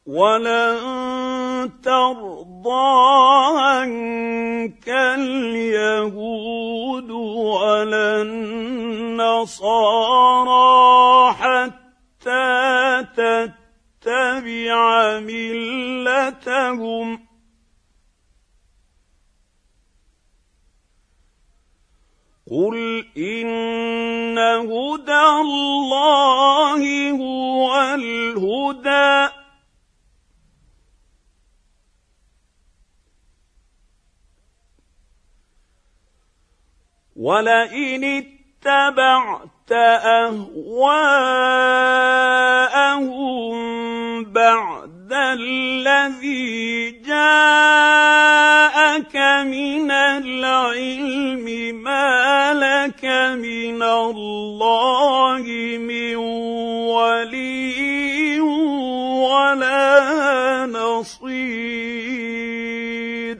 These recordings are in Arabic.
ولن ترضى عنك اليهود ولا النصارى حتى تتبع ملتهم قل إن هدى الله هو الهدى ولئن اتبعت أهواءهم بعد الذي جاءك من العلم ما لك من الله من ولي ولا نصير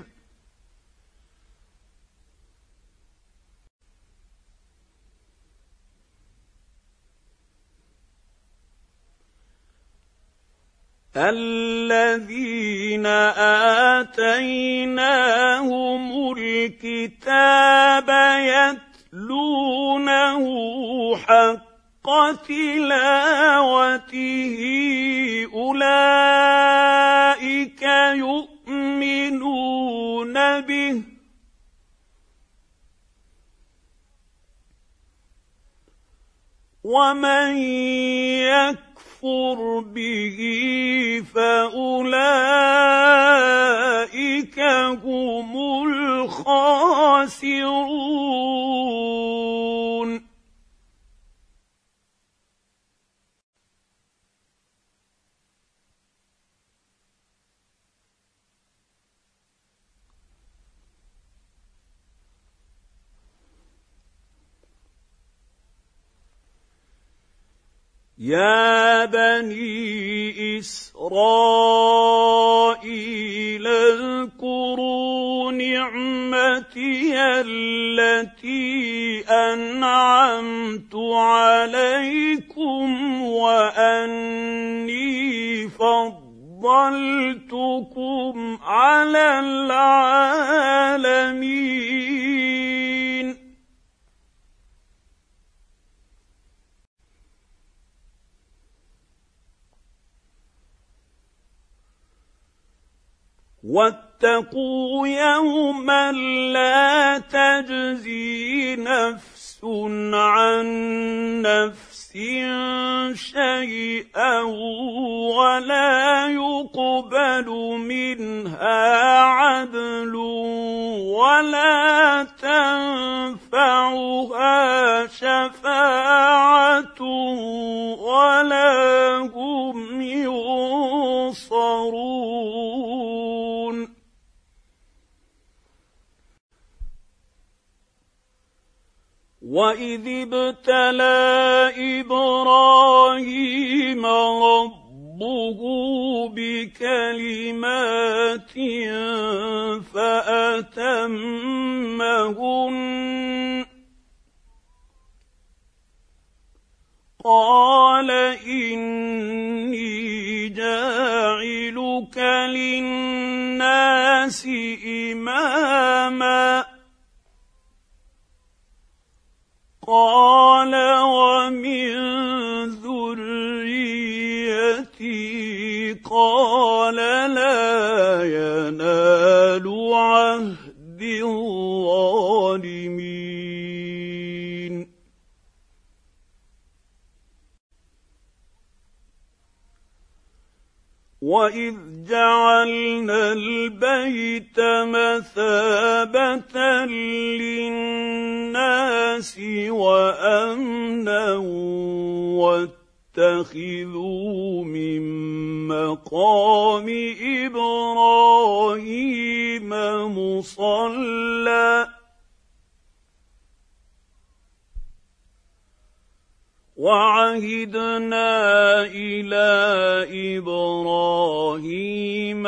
الذين آتيناهم الكتاب يتلونه حق تلاوته أولئك يؤمنون به ومن يكفر به فأولئك هم الخاسرون يا بني إسرائيل اذكروا نعمتي التي أنعمت عليكم وأني فضلتكم على العالمين واتقوا يوما لا تجزي نفس عن نفس شيئا ولا يقبل منها عدل ولا تنفعها شفاعة ولا هم ينصرون وإذ ابتلى إبراهيم ربه بكلمات فأتمهن قال إني جاعلك للناس إماما قال ومن ذريتي قال لا ينال عهد الظالمين وإذ جعلنا البيت مثابة للناس وأمنا واتخذوا من مقام إبراهيم مصلى وعهدنا إلى إبراهيم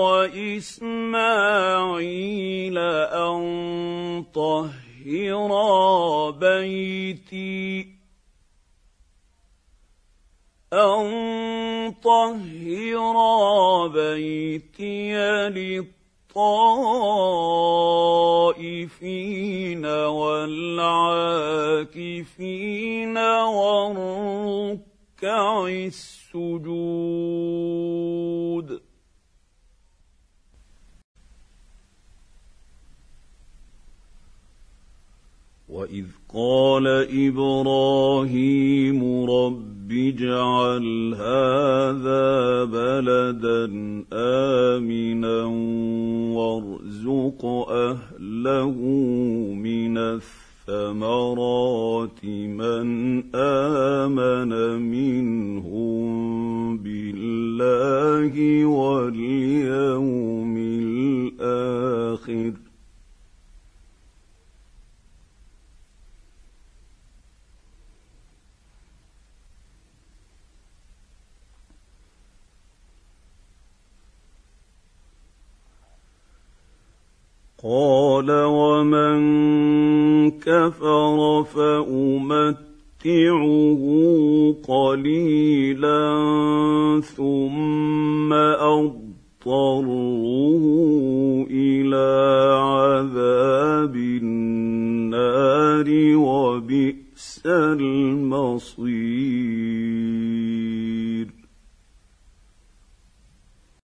وإسماعيل أن طهرا بيتي طهرا بيتي للطائفين والعاكفين والركع السجود. وإذ قال إبراهيم رب اجعل هذا بلدا آمنا وارزق أهله من الثمرات من آمن منهم بالله واليوم الآخر. قال ومن كفر فأمتعه قليلا ثم أضطره إلى عذاب النار وبئس المصير.